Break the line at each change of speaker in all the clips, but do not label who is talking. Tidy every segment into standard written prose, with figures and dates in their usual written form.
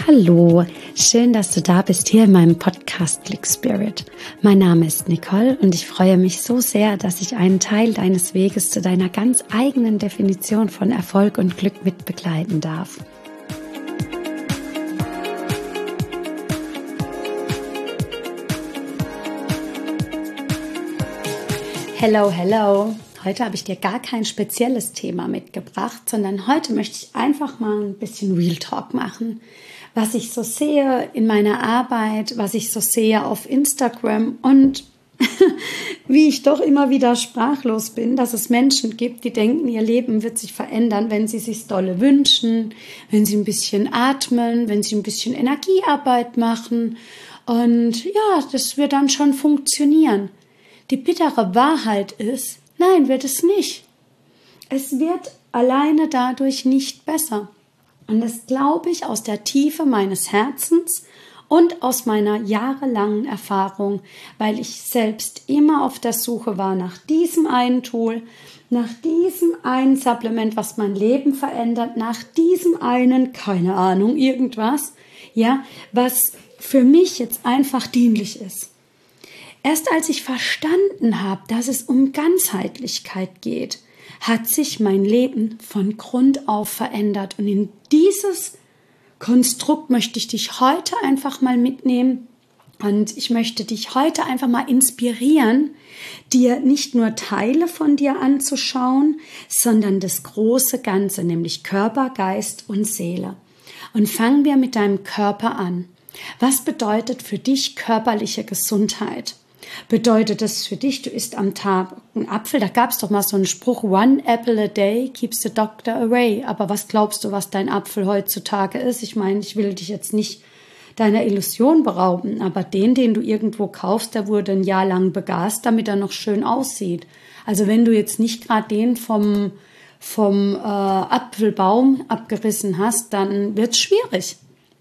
Hallo, schön, dass du da bist hier in meinem Podcast Click Spirit. Mein Name ist Nicole und ich freue mich so sehr, dass ich einen Teil deines Weges zu deiner ganz eigenen Definition von Erfolg und Glück mit begleiten darf. Hello, hello. Heute habe ich dir gar kein spezielles Thema mitgebracht, sondern heute möchte ich einfach mal ein bisschen Real Talk machen. Was ich so sehe in meiner Arbeit, was ich so sehe auf Instagram und wie ich doch immer wieder sprachlos bin, dass es Menschen gibt, die denken, ihr Leben wird sich verändern, wenn sie sich dolle wünschen, wenn sie ein bisschen atmen, wenn sie ein bisschen Energiearbeit machen. Und ja, das wird dann schon funktionieren. Die bittere Wahrheit ist, nein, wird es nicht. Es wird alleine dadurch nicht besser. Und das glaube ich aus der Tiefe meines Herzens und aus meiner jahrelangen Erfahrung, weil ich selbst immer auf der Suche war nach diesem einen Tool, nach diesem einen Supplement, was mein Leben verändert, nach diesem einen, keine Ahnung, irgendwas, ja, was für mich jetzt einfach dienlich ist. Erst als ich verstanden habe, dass es um Ganzheitlichkeit geht, hat sich mein Leben von Grund auf verändert. Und in dieses Konstrukt möchte ich dich heute einfach mal mitnehmen. Und ich möchte dich heute einfach mal inspirieren, dir nicht nur Teile von dir anzuschauen, sondern das große Ganze, nämlich Körper, Geist und Seele. Und fangen wir mit deinem Körper an. Was bedeutet für dich körperliche Gesundheit? Bedeutet das für dich, du isst am Tag einen Apfel? Da gab es doch mal so einen Spruch, one apple a day keeps the doctor away. Aber was glaubst du, was dein Apfel heutzutage ist? Ich meine, ich will dich jetzt nicht deiner Illusion berauben, aber den du irgendwo kaufst, der wurde ein Jahr lang begast, damit er noch schön aussieht. Also wenn du jetzt nicht gerade den vom Apfelbaum abgerissen hast, dann wird es schwierig.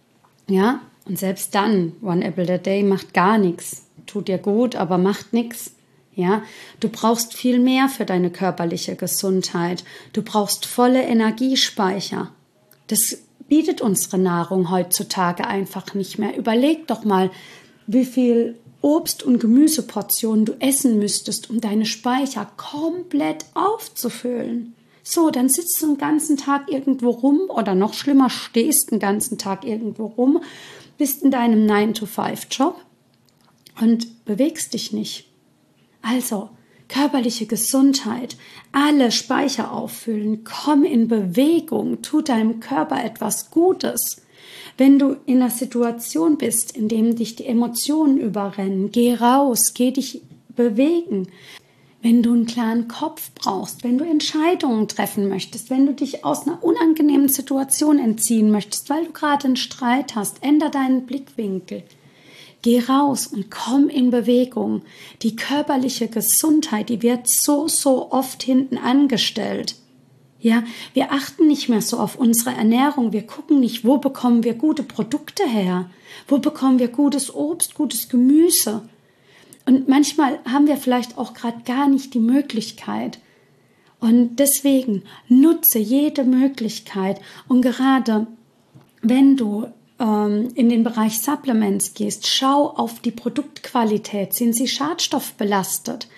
Ja, und selbst dann, one apple a day macht gar nichts. Tut dir gut, aber macht nichts. Ja, du brauchst viel mehr für deine körperliche Gesundheit. Du brauchst volle Energiespeicher. Das bietet unsere Nahrung heutzutage einfach nicht mehr. Überleg doch mal, wie viel Obst- und Gemüseportionen du essen müsstest, um deine Speicher komplett aufzufüllen. So, dann sitzt du den ganzen Tag irgendwo rum oder noch schlimmer, stehst den ganzen Tag irgendwo rum, bist in deinem 9-to-5-Job und bewegst dich nicht. Also, körperliche Gesundheit, alle Speicher auffüllen, komm in Bewegung, tu deinem Körper etwas Gutes. Wenn du in einer Situation bist, in der dich die Emotionen überrennen, geh raus, geh dich bewegen. Wenn du einen klaren Kopf brauchst, wenn du Entscheidungen treffen möchtest, wenn du dich aus einer unangenehmen Situation entziehen möchtest, weil du gerade einen Streit hast, änder deinen Blickwinkel. Geh raus und komm in Bewegung. Die körperliche Gesundheit, die wird so oft hinten angestellt. Ja, wir achten nicht mehr so auf unsere Ernährung. Wir gucken nicht, wo bekommen wir gute Produkte her? Wo bekommen wir gutes Obst, gutes Gemüse? Und manchmal haben wir vielleicht auch gerade gar nicht die Möglichkeit. Und deswegen nutze jede Möglichkeit. Und gerade wenn du in den Bereich Supplements gehst, schau auf die Produktqualität. Sind sie schadstoffbelastet?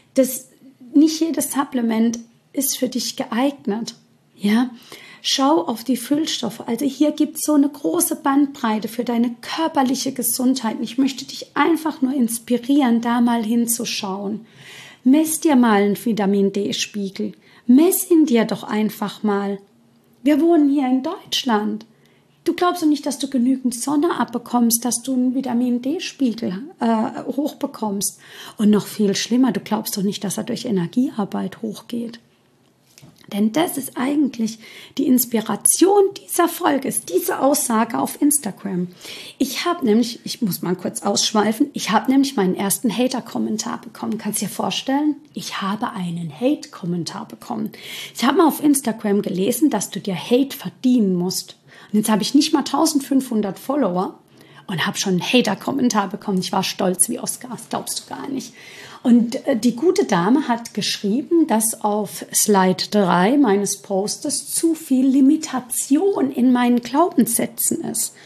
Nicht jedes Supplement ist für dich geeignet. Ja? Schau auf die Füllstoffe. Also hier gibt es so eine große Bandbreite für deine körperliche Gesundheit. Ich möchte dich einfach nur inspirieren, da mal hinzuschauen. Mess dir mal einen Vitamin-D-Spiegel. Mess ihn dir doch einfach mal. Wir wohnen hier in Deutschland. Du glaubst doch nicht, dass du genügend Sonne abbekommst, dass du einen Vitamin-D-Spiegel hochbekommst. Und noch viel schlimmer, du glaubst doch nicht, dass er durch Energiearbeit hochgeht. Denn das ist eigentlich die Inspiration dieser Folge, ist diese Aussage auf Instagram. Ich muss mal kurz ausschweifen, ich habe nämlich meinen ersten Hater-Kommentar bekommen. Kannst du dir vorstellen? Ich habe einen Hate-Kommentar bekommen. Ich habe mal auf Instagram gelesen, dass du dir Hate verdienen musst. Und jetzt habe ich nicht mal 1500 Follower und habe schon einen Hater-Kommentar bekommen. Ich war stolz wie Oscar, das glaubst du gar nicht. Und die gute Dame hat geschrieben, dass auf Slide 3 meines Postes zu viel Limitation in meinen Glaubenssätzen ist.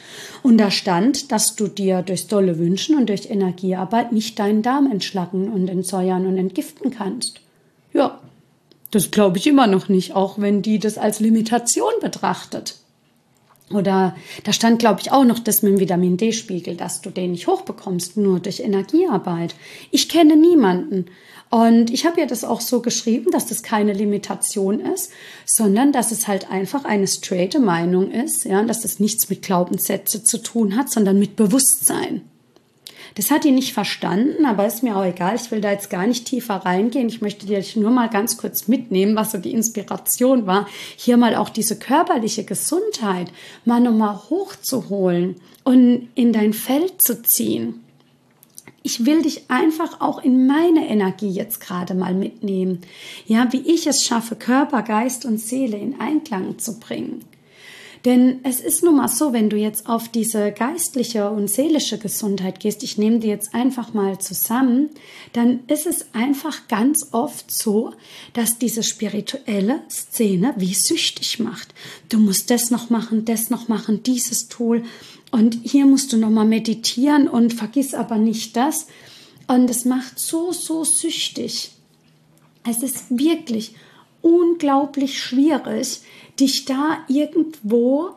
Und da stand, dass du dir durchs dolle Wünschen und durch Energiearbeit nicht deinen Darm entschlacken und entsäuern und entgiften kannst. Ja, das glaube ich immer noch nicht, auch wenn die das als Limitation betrachtet. Oder da stand, glaube ich, auch noch das mit dem Vitamin-D-Spiegel, dass du den nicht hochbekommst, nur durch Energiearbeit. Ich kenne niemanden. Und ich habe ja das auch so geschrieben, dass das keine Limitation ist, sondern dass es halt einfach eine straighte Meinung ist, ja, dass das nichts mit Glaubenssätze zu tun hat, sondern mit Bewusstsein. Das hat die nicht verstanden, aber ist mir auch egal. Ich will da jetzt gar nicht tiefer reingehen. Ich möchte dir nur mal ganz kurz mitnehmen, was so die Inspiration war, hier mal auch diese körperliche Gesundheit mal nochmal hochzuholen und in dein Feld zu ziehen. Ich will dich einfach auch in meine Energie jetzt gerade mal mitnehmen. Ja, wie ich es schaffe, Körper, Geist und Seele in Einklang zu bringen. Denn es ist nun mal so, wenn du jetzt auf diese geistliche und seelische Gesundheit gehst, ich nehme die jetzt einfach mal zusammen, dann ist es einfach ganz oft so, dass diese spirituelle Szene wie süchtig macht. Du musst das noch machen, dieses Tool und hier musst du noch mal meditieren und vergiss aber nicht das. Und es macht so süchtig. Es ist wirklich unglaublich schwierig, dich da irgendwo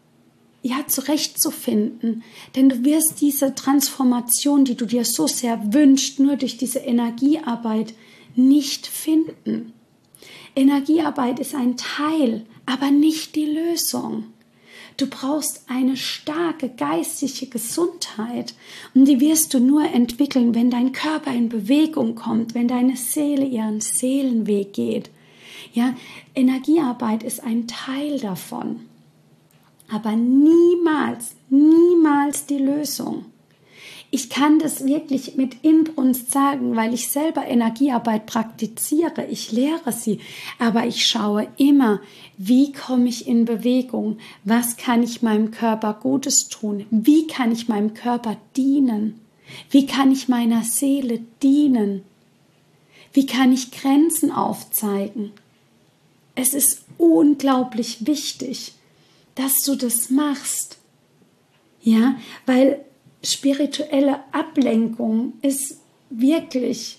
zurechtzufinden. Denn du wirst diese Transformation, die du dir so sehr wünschst, nur durch diese Energiearbeit nicht finden. Energiearbeit ist ein Teil, aber nicht die Lösung. Du brauchst eine starke geistige Gesundheit und die wirst du nur entwickeln, wenn dein Körper in Bewegung kommt, wenn deine Seele ihren Seelenweg geht. Ja, Energiearbeit ist ein Teil davon, aber niemals die Lösung. Ich kann das wirklich mit Inbrunst sagen, weil ich selber Energiearbeit praktiziere. Ich lehre sie, aber ich schaue immer, wie komme ich in Bewegung? Was kann ich meinem Körper Gutes tun? Wie kann ich meinem Körper dienen? Wie kann ich meiner Seele dienen? Wie kann ich Grenzen aufzeigen? Es ist unglaublich wichtig, dass du das machst. Ja, weil spirituelle Ablenkung ist wirklich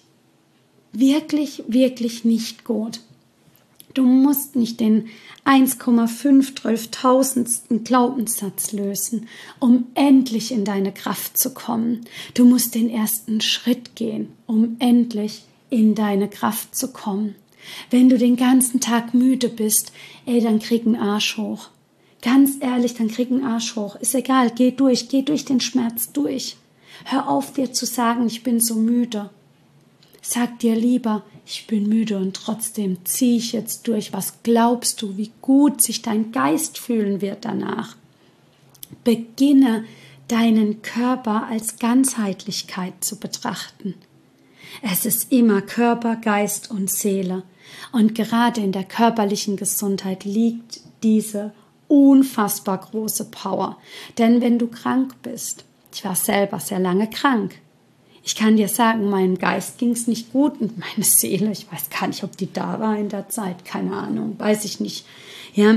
nicht gut. Du musst nicht den 1,5 Glaubenssatz lösen, um endlich in deine Kraft zu kommen. Du musst den ersten Schritt gehen, um endlich in deine Kraft zu kommen. Wenn du den ganzen Tag müde bist, dann krieg einen Arsch hoch. Ganz ehrlich, dann krieg einen Arsch hoch. Ist egal, geh durch den Schmerz durch. Hör auf, dir zu sagen, ich bin so müde. Sag dir lieber, ich bin müde und trotzdem ziehe ich jetzt durch. Was glaubst du, wie gut sich dein Geist fühlen wird danach? Beginne, deinen Körper als Ganzheitlichkeit zu betrachten. Es ist immer Körper, Geist und Seele. Und gerade in der körperlichen Gesundheit liegt diese unfassbar große Power. Denn wenn du krank bist, ich war selber sehr lange krank. Ich kann dir sagen, meinem Geist ging es nicht gut und meine Seele, ich weiß gar nicht, ob die da war in der Zeit, keine Ahnung, weiß ich nicht. Ja,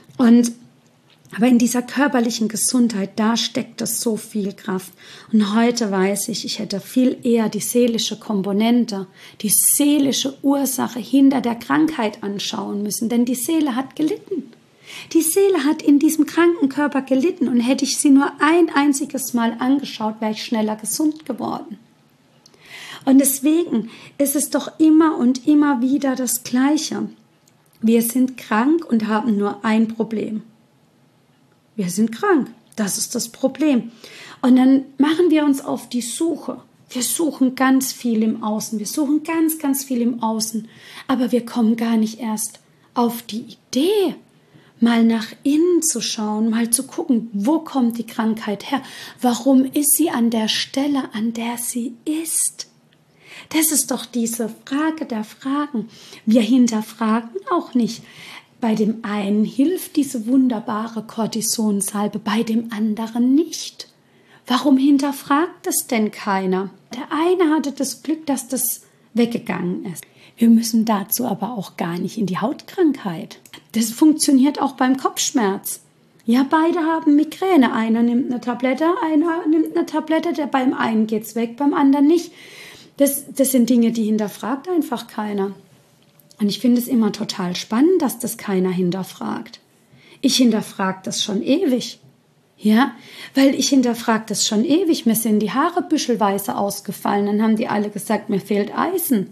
aber in dieser körperlichen Gesundheit, da steckt es so viel Kraft. Und heute weiß ich, ich hätte viel eher die seelische Komponente, die seelische Ursache hinter der Krankheit anschauen müssen, denn die Seele hat gelitten. Die Seele hat in diesem kranken Körper gelitten und hätte ich sie nur ein einziges Mal angeschaut, wäre ich schneller gesund geworden. Und deswegen ist es doch immer und immer wieder das Gleiche. Wir sind krank und haben nur ein Problem. Wir sind krank, das ist das Problem. Und dann machen wir uns auf die Suche. Wir suchen ganz viel im Außen, wir suchen ganz viel im Außen, aber wir kommen gar nicht erst auf die Idee, mal nach innen zu schauen, mal zu gucken, wo kommt die Krankheit her? Warum ist sie an der Stelle, an der sie ist? Das ist doch diese Frage der Fragen. Wir hinterfragen auch nicht. Bei dem einen hilft diese wunderbare Cortisonsalbe, bei dem anderen nicht. Warum hinterfragt es denn keiner? Der eine hatte das Glück, dass das weggegangen ist. Wir müssen dazu aber auch gar nicht in die Hautkrankheit. Das funktioniert auch beim Kopfschmerz. Ja, beide haben Migräne. Einer nimmt eine Tablette, beim einen geht's weg, beim anderen nicht. Das sind Dinge, die hinterfragt einfach keiner. Und ich finde es immer total spannend, dass das keiner hinterfragt. Ich hinterfrage das schon ewig. Ja, weil ich hinterfrage das schon ewig. Mir sind die Haare büschelweise ausgefallen. Dann haben die alle gesagt, mir fehlt Eisen.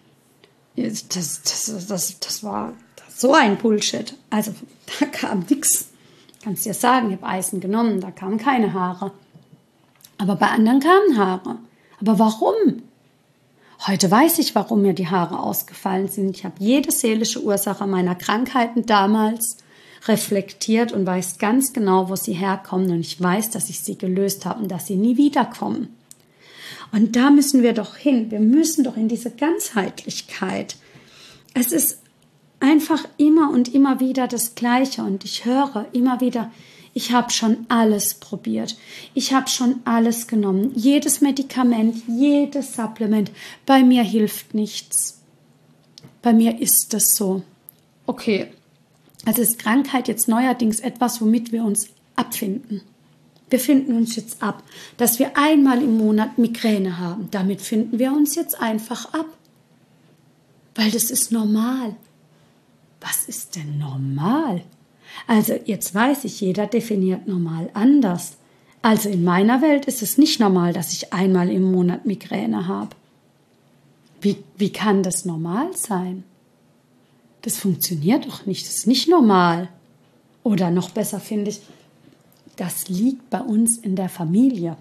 Das war so ein Bullshit. Also da kam nichts. Kannst dir sagen, ich habe Eisen genommen, da kamen keine Haare. Aber bei anderen kamen Haare. Aber warum? Heute weiß ich, warum mir die Haare ausgefallen sind. Ich habe jede seelische Ursache meiner Krankheiten damals reflektiert und weiß ganz genau, wo sie herkommen. Und ich weiß, dass ich sie gelöst habe und dass sie nie wiederkommen. Und da müssen wir doch hin. Wir müssen doch in diese Ganzheitlichkeit. Es ist einfach immer und immer wieder das Gleiche. Und ich höre immer wieder, ich habe schon alles probiert. Ich habe schon alles genommen. Jedes Medikament, jedes Supplement. Bei mir hilft nichts. Bei mir ist es so. Okay. Also ist Krankheit jetzt neuerdings etwas, womit wir uns abfinden. Wir finden uns jetzt ab, dass wir einmal im Monat Migräne haben. Damit finden wir uns jetzt einfach ab. Weil das ist normal. Was ist denn normal? Also jetzt weiß ich, jeder definiert normal anders. Also in meiner Welt ist es nicht normal, dass ich einmal im Monat Migräne habe. Wie kann das normal sein? Das funktioniert doch nicht, das ist nicht normal. Oder noch besser finde ich, das liegt bei uns in der Familie.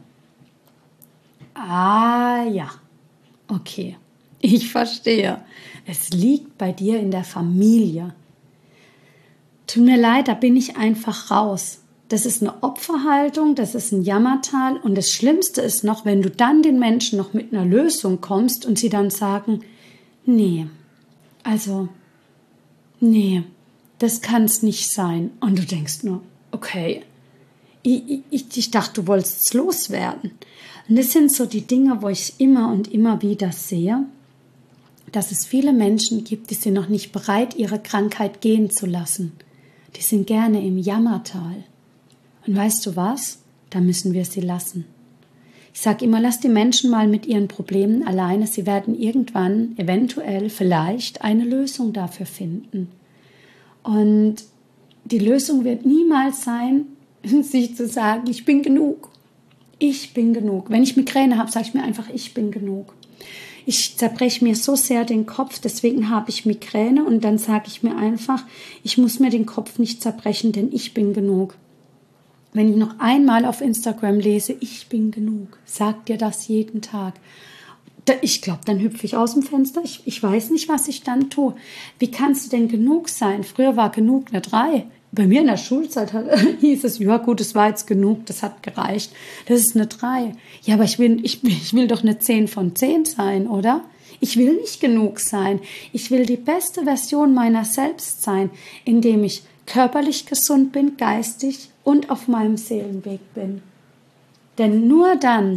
Ah ja, okay, ich verstehe. Es liegt bei dir in der Familie. Tut mir leid, da bin ich einfach raus. Das ist eine Opferhaltung, das ist ein Jammertal. Und das Schlimmste ist noch, wenn du dann den Menschen noch mit einer Lösung kommst und sie dann sagen, nee, das kann es nicht sein. Und du denkst nur, okay, ich dachte, du wolltest es loswerden. Und das sind so die Dinge, wo ich immer und immer wieder sehe, dass es viele Menschen gibt, die sind noch nicht bereit, ihre Krankheit gehen zu lassen. Die sind gerne im Jammertal. Und weißt du was? Da müssen wir sie lassen. Ich sage immer, lass die Menschen mal mit ihren Problemen alleine. Sie werden irgendwann, eventuell, vielleicht eine Lösung dafür finden. Und die Lösung wird niemals sein, sich zu sagen, ich bin genug. Ich bin genug. Wenn ich Migräne habe, sage ich mir einfach, ich bin genug. Ich zerbreche mir so sehr den Kopf, deswegen habe ich Migräne und dann sage ich mir einfach, ich muss mir den Kopf nicht zerbrechen, denn ich bin genug. Wenn ich noch einmal auf Instagram lese, ich bin genug, sag dir das jeden Tag. Ich glaube, dann hüpfe ich aus dem Fenster. Ich weiß nicht, was ich dann tue. Wie kannst du denn genug sein? Früher war genug eine 3. Bei mir in der Schulzeit hieß es, ja gut, es war jetzt genug, das hat gereicht. Das ist eine 3. Ja, aber ich will doch eine 10 von 10 sein, oder? Ich will nicht genug sein. Ich will die beste Version meiner selbst sein, indem ich körperlich gesund bin, geistig und auf meinem Seelenweg bin. Denn nur dann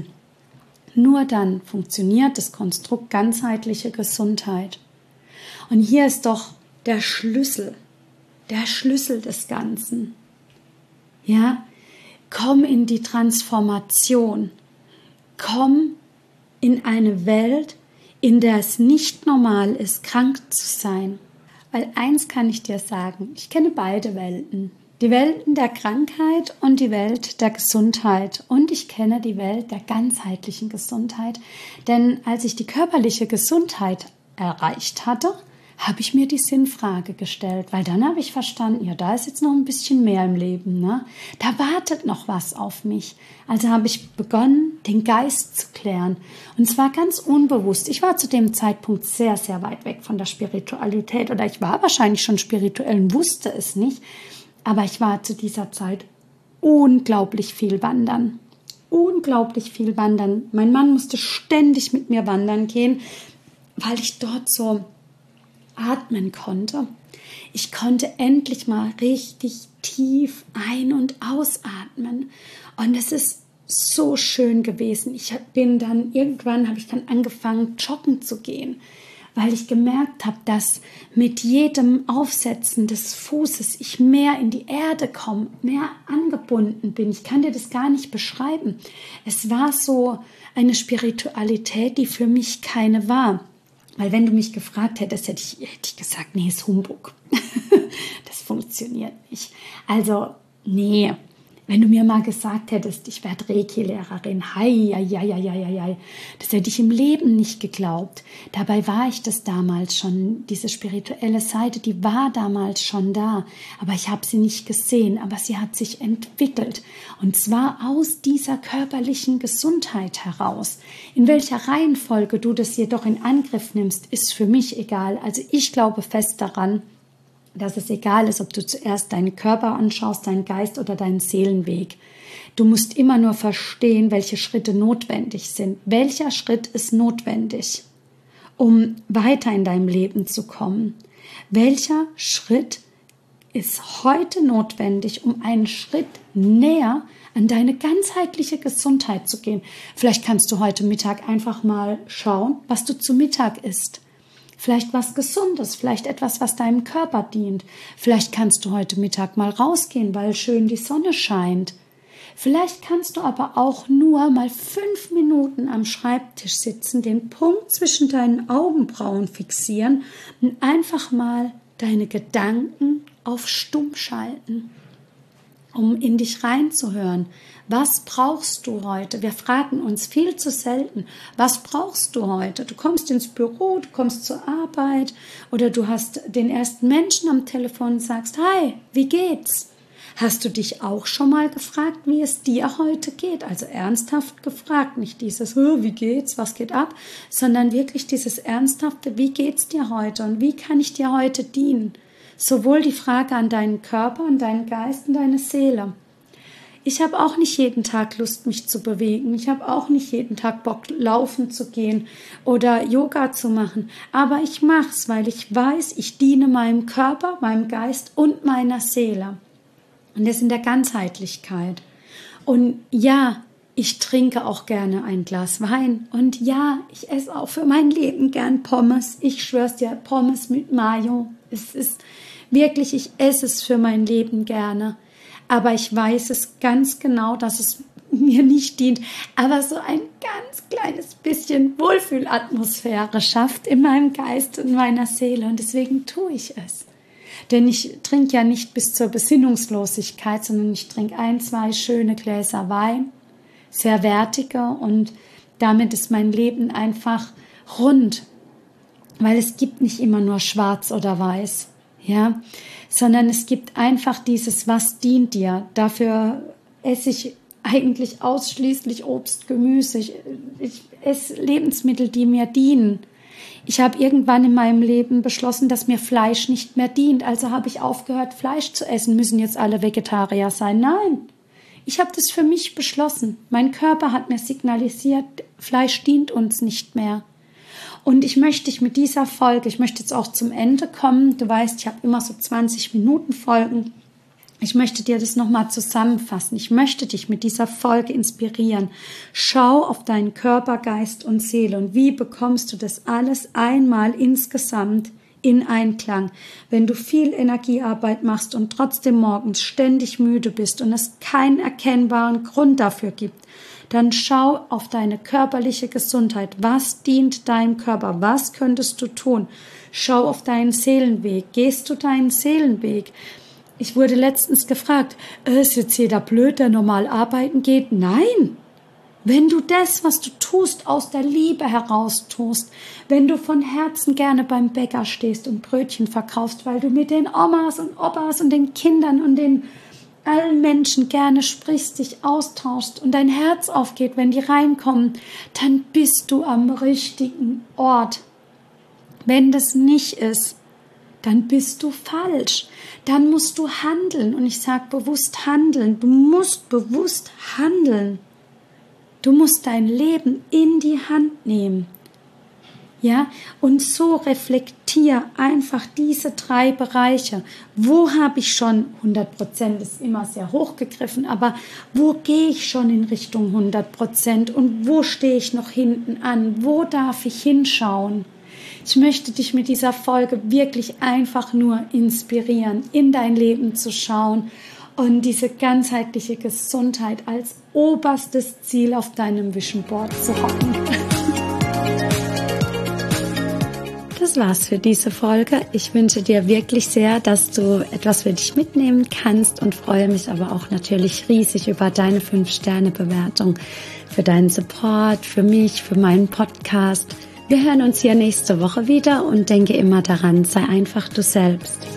funktioniert das Konstrukt ganzheitliche Gesundheit. Und hier ist doch der Schlüssel des Ganzen. Ja, komm in die Transformation. Komm in eine Welt, in der es nicht normal ist, krank zu sein. Weil eins kann ich dir sagen, ich kenne beide Welten. Die Welten der Krankheit und die Welt der Gesundheit. Und ich kenne die Welt der ganzheitlichen Gesundheit. Denn als ich die körperliche Gesundheit erreicht hatte, habe ich mir die Sinnfrage gestellt, weil dann habe ich verstanden, ja, da ist jetzt noch ein bisschen mehr im Leben, ne? Da wartet noch was auf mich. Also habe ich begonnen, den Geist zu klären. Und zwar ganz unbewusst. Ich war zu dem Zeitpunkt sehr, sehr weit weg von der Spiritualität oder ich war wahrscheinlich schon spirituell und wusste es nicht. Aber ich war zu dieser Zeit unglaublich viel wandern. Unglaublich viel wandern. Mein Mann musste ständig mit mir wandern gehen, weil ich dort so atmen konnte. Ich konnte endlich mal richtig tief ein- und ausatmen. Und es ist so schön gewesen. Irgendwann habe ich dann angefangen, joggen zu gehen, weil ich gemerkt habe, dass mit jedem Aufsetzen des Fußes ich mehr in die Erde komme, mehr angebunden bin. Ich kann dir das gar nicht beschreiben. Es war so eine Spiritualität, die für mich keine war. Weil wenn du mich gefragt hättest, hätte ich gesagt, nee, ist Humbug. Das funktioniert nicht. Also, nee. Wenn du mir mal gesagt hättest, ich werde Reiki-Lehrerin, hei, das hätte ich im Leben nicht geglaubt. Dabei war ich das damals schon, diese spirituelle Seite, die war damals schon da. Aber ich habe sie nicht gesehen, aber sie hat sich entwickelt. Und zwar aus dieser körperlichen Gesundheit heraus. In welcher Reihenfolge du das jedoch in Angriff nimmst, ist für mich egal. Also ich glaube fest daran, dass es egal ist, ob du zuerst deinen Körper anschaust, deinen Geist oder deinen Seelenweg. Du musst immer nur verstehen, welche Schritte notwendig sind. Welcher Schritt ist notwendig, um weiter in deinem Leben zu kommen? Welcher Schritt ist heute notwendig, um einen Schritt näher an deine ganzheitliche Gesundheit zu gehen? Vielleicht kannst du heute Mittag einfach mal schauen, was du zu Mittag isst. Vielleicht was Gesundes, vielleicht etwas, was deinem Körper dient. Vielleicht kannst du heute Mittag mal rausgehen, weil schön die Sonne scheint. Vielleicht kannst du aber auch nur mal 5 Minuten am Schreibtisch sitzen, den Punkt zwischen deinen Augenbrauen fixieren und einfach mal deine Gedanken auf Stumm schalten, um in dich reinzuhören. Was brauchst du heute? Wir fragen uns viel zu selten, was brauchst du heute? Du kommst ins Büro, du kommst zur Arbeit oder du hast den ersten Menschen am Telefon und sagst, hi, wie geht's? Hast du dich auch schon mal gefragt, wie es dir heute geht? Also ernsthaft gefragt, nicht dieses, wie geht's, was geht ab, sondern wirklich dieses ernsthafte, wie geht's dir heute und wie kann ich dir heute dienen? Sowohl die Frage an deinen Körper, an deinen Geist und deine Seele. Ich habe auch nicht jeden Tag Lust, mich zu bewegen. Ich habe auch nicht jeden Tag Bock, laufen zu gehen oder Yoga zu machen. Aber ich mache es, weil ich weiß, ich diene meinem Körper, meinem Geist und meiner Seele. Und das in der Ganzheitlichkeit. Und ja, ich trinke auch gerne ein Glas Wein. Und ja, ich esse auch für mein Leben gern Pommes. Ich schwör's dir, Pommes mit Mayo. Es ist wirklich, ich esse es für mein Leben gerne. Aber ich weiß es ganz genau, dass es mir nicht dient. Aber so ein ganz kleines bisschen Wohlfühlatmosphäre schafft in meinem Geist und meiner Seele. Und deswegen tue ich es. Denn ich trinke ja nicht bis zur Besinnungslosigkeit, sondern ich trinke 1, 2 schöne Gläser Wein, sehr wertige. Und damit ist mein Leben einfach rund. Weil es gibt nicht immer nur schwarz oder weiß. Ja, sondern es gibt einfach dieses, was dient dir. Dafür esse ich eigentlich ausschließlich Obst, Gemüse. Ich esse Lebensmittel, die mir dienen. Ich habe irgendwann in meinem Leben beschlossen, dass mir Fleisch nicht mehr dient. Also habe ich aufgehört, Fleisch zu essen. Müssen jetzt alle Vegetarier sein? Nein, ich habe das für mich beschlossen. Mein Körper hat mir signalisiert, Fleisch dient uns nicht mehr. Und ich möchte dich mit dieser Folge, ich möchte jetzt auch zum Ende kommen. Du weißt, ich habe immer so 20 Minuten Folgen. Ich möchte dir das nochmal zusammenfassen. Ich möchte dich mit dieser Folge inspirieren. Schau auf deinen Körper, Geist und Seele. Und wie bekommst du das alles einmal insgesamt in Einklang? Wenn du viel Energiearbeit machst und trotzdem morgens ständig müde bist und es keinen erkennbaren Grund dafür gibt, dann schau auf deine körperliche Gesundheit. Was dient deinem Körper? Was könntest du tun? Schau auf deinen Seelenweg. Gehst du deinen Seelenweg? Ich wurde letztens gefragt, ist jetzt jeder blöd, der normal arbeiten geht? Nein! Wenn du das, was du tust, aus der Liebe heraus tust, wenn du von Herzen gerne beim Bäcker stehst und Brötchen verkaufst, weil du mit den Omas und Opas und den Kindern und den allen Menschen gerne sprichst, dich austauschst und dein Herz aufgeht, wenn die reinkommen, dann bist du am richtigen Ort. Wenn das nicht ist, dann bist du falsch. Dann musst du handeln. Und ich sage bewusst handeln. Du musst bewusst handeln. Du musst dein Leben in die Hand nehmen. Ja, und so reflektier einfach diese 3 Bereiche. Wo habe ich schon 100%, ist immer sehr hochgegriffen, aber wo gehe ich schon in Richtung 100% und wo stehe ich noch hinten an? Wo darf ich hinschauen? Ich möchte dich mit dieser Folge wirklich einfach nur inspirieren, in dein Leben zu schauen und diese ganzheitliche Gesundheit als oberstes Ziel auf deinem Vision Board zu haben. Das war's für diese Folge. Ich wünsche dir wirklich sehr, dass du etwas für dich mitnehmen kannst und freue mich aber auch natürlich riesig über deine 5-Sterne-Bewertung, für deinen Support, für mich, für meinen Podcast. Wir hören uns hier nächste Woche wieder und denke immer daran, sei einfach du selbst.